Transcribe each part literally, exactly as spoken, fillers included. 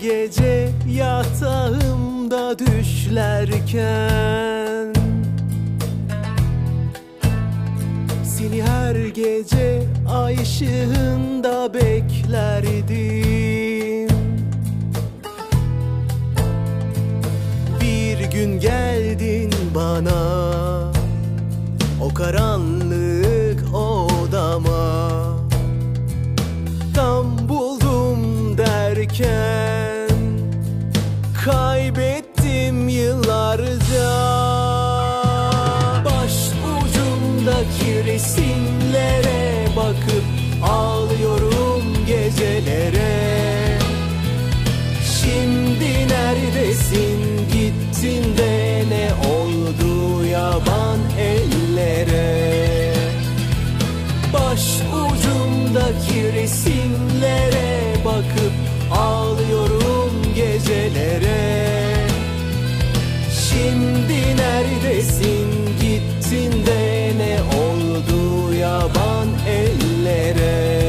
gece yatağımda düşlerken, seni her gece ay ışığında beklerdim. Bir gün geldin bana, o karanlık odama. Tam buldum derken kaybettim yıllarca. Baş ucumdaki resimlere bakıp ağlıyorum gecelere. Şimdi neredesin, gittin de ne oldu yaban ellere? Baş ucumdaki resimlere bakıp ağlıyorum gecelere. Şimdi neredesin, gittin de ne oldu yaban ellere?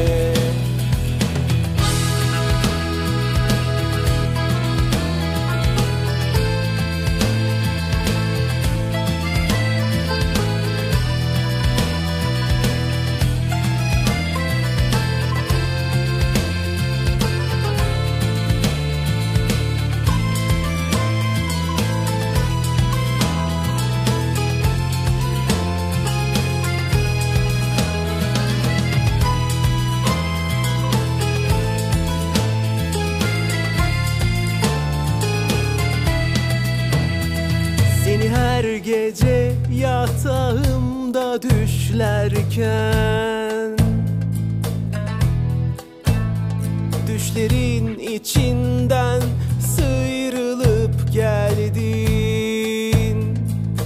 Seni her gece yatağımda düşlerken, düşlerin içinden sıyrılıp geldin.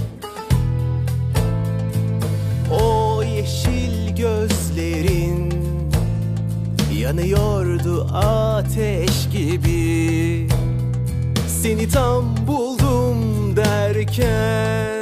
O yeşil gözlerin yanıyordu ateş gibi. Seni tam buldum derken